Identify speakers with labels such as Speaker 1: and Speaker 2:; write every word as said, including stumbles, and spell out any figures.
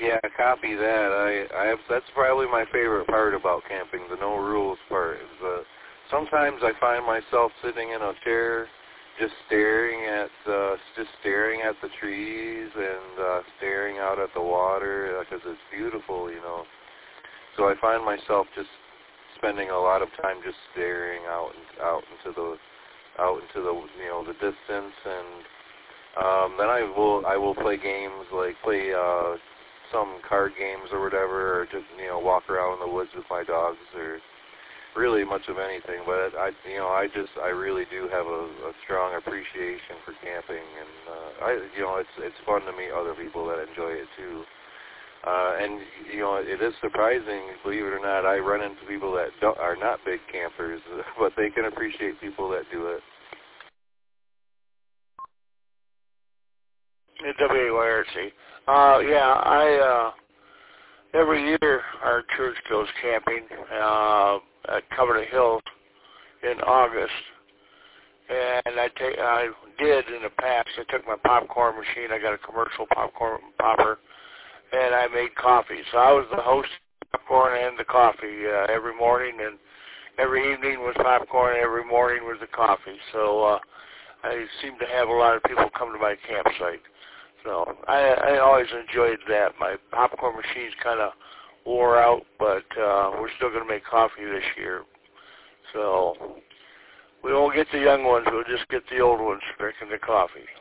Speaker 1: Yeah, copy that. I, I have, that's probably my favorite part about camping, the no rules part. Is, uh, sometimes I find myself sitting in a chair, just staring at, uh, just staring at the trees and uh, staring out at the water because it's beautiful, you know. So I find myself just spending a lot of time just staring out and out into the, out into the, you know, the distance, and um, then I will, I will play games like play. Uh, some card games or whatever, or just, you know, walk around in the woods with my dogs, or really much of anything. But I, you know, I just, I really do have a, a strong appreciation for camping, and uh, I, you know, it's it's fun to meet other people that enjoy it too. Uh, and you know, it is surprising, believe it or not, I run into people that don't, are not big campers, but they can appreciate people that do it.
Speaker 2: W A Y R C. Uh, yeah, I, uh, every year our church goes camping, uh, at Cover Hills in August. And I take, I did in the past, I took my popcorn machine, I got a commercial popcorn popper, and I made coffee. So I was the host of the popcorn and the coffee, uh, every morning, and every evening was popcorn, every morning was the coffee. So, uh, I seem to have a lot of people come to my campsite. So I, I always enjoyed that. My popcorn machine's kind of wore out, but uh, we're still going to make coffee this year. So we won't get the young ones. We'll just get the old ones drinking the coffee.